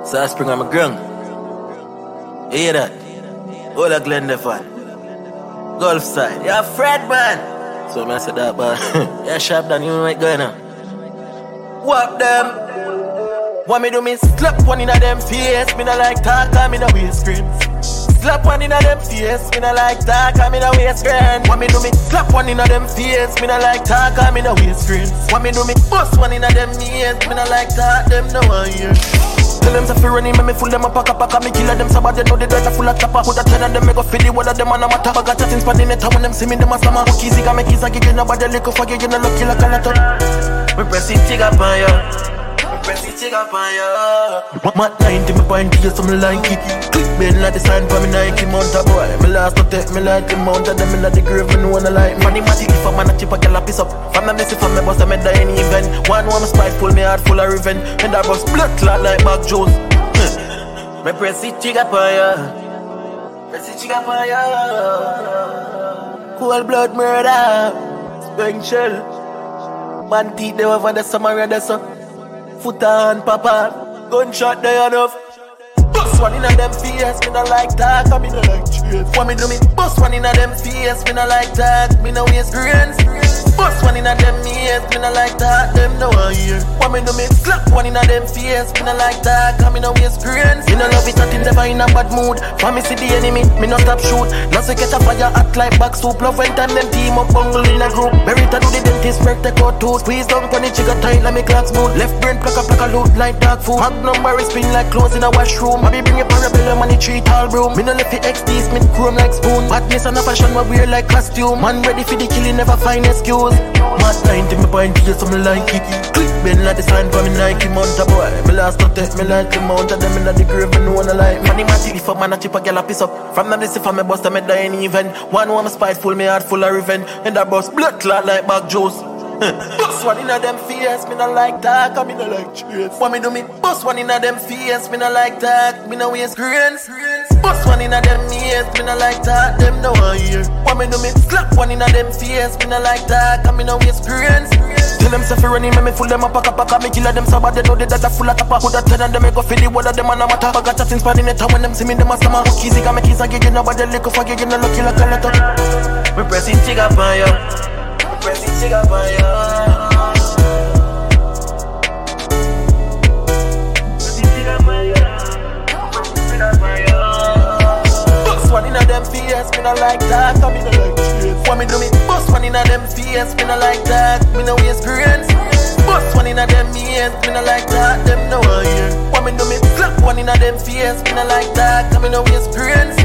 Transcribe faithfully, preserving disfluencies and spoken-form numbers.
So I spring on my ground. You hear that? All the Glendeford. Gulf side. You're Fred, man. So I said that, but you're sharp than you might go now. Whop them. Want me do me slap one in a them face. Me no like talk, I'm in a waist screen. Slap one in a them face. Me no like talk, I'm in a waist screen. Want me do me slap one in a them face. Me no like talk, I'm in a waist screen. Want me do me bust one in a them ears. Me no like talk, them no one hear. Tell them to fear any me, me full them up, pack up, pack up, me kill them, so bad they know they dirt full of chopper. Put a ten of them, me go feed the one of them on a matter. I got chatting span in the town when them see me, them a slammer. Walk easy, got me keys, I give you nobody lick up, forget you no lucky like a lot of. Me press it, take up on you. Me press it, take up on you. Mat ninety, me point to you, so me like it. Click bend like the sign for me Nike mount a boy. Me last to take me like the mount of them in the grave, me no one like. Money matic, if a man a chip, I get a piece up. From the messy, from me bust, I made die any event. One one, me spiteful, me heart full of revenge. And I bust blood clot like Mac Jones. Me press it chick up on ya. Press it chick up on ya. Cold blood murder. Spring shell. Man teeth they over the summer and the sun. Foot on papa. Gunshot they enough. Bust one in a them face. Me no like talk, I me no like chase. Want me do me bust one in a them face. Me no like talk, me no waste grains. Bust one in a them ears. Me no like talk, them no one hear. Want me do me slap one in a them face. Me no like talk, I me no waste grains. Me no love it until never in a bad mood. For me see the enemy, me no stop shoot. Now say catch a fire hot like back soup. Love when time them team up bungle in a group. Berita do the dentist work take out tooth. Squeeze down on the trigger tight like me clock smooth. Left brain pluck up like a loot like dog food. Magnum barrel spin like clothes in a washroom. I be bring a parabellum and the tree tall broom. Me no left the X Ds, me chrome like spoon. Badness and a fashion we wear like costume. Man ready for the killing, never find excuse. Mat ninety, me point to you, so me like it. Click bend like the sign for me Nike mount a boy. Me last to take me like the mount of them in the grave, me no one like. Money matic, if a man a chip, a girl a piece up. From them this if I me bust, I me die any event. One one, me spiteful, me heart full of revenge. And I bust blood clot like Mac Jones. Bust one in a them face, me no like talk, I me no like chase. Want me do me bust one in a them face, me no like talk, me no waste grains. Bust one in a them ears, me no like talk, them no one hear. Want me do me slap one in a them face, me no like talk, I me no waste grains. Tell them to fear any me, me full them up, pack up, pack up, me kill them so bad they know they that full of tapa. Put a ten of them, me go feed the one of them on a matter. I got chatting span in the town when them see me, them a slammer. Walk easy, got me keys, I give you nobody lick up, forget you no lucky like a lot of. Me press it, take up on you. Press it, take up on you. Press it, take up on you. Press it, take up on you. Bust one in a them face, me no like that, I me no like chase. Want me do me bust one in a them face, me no like that, me no waste grains. Bust one in a them ears, me no like that, them no one hear. Want me do me slap one in a them face, me no like that, I me no waste grains.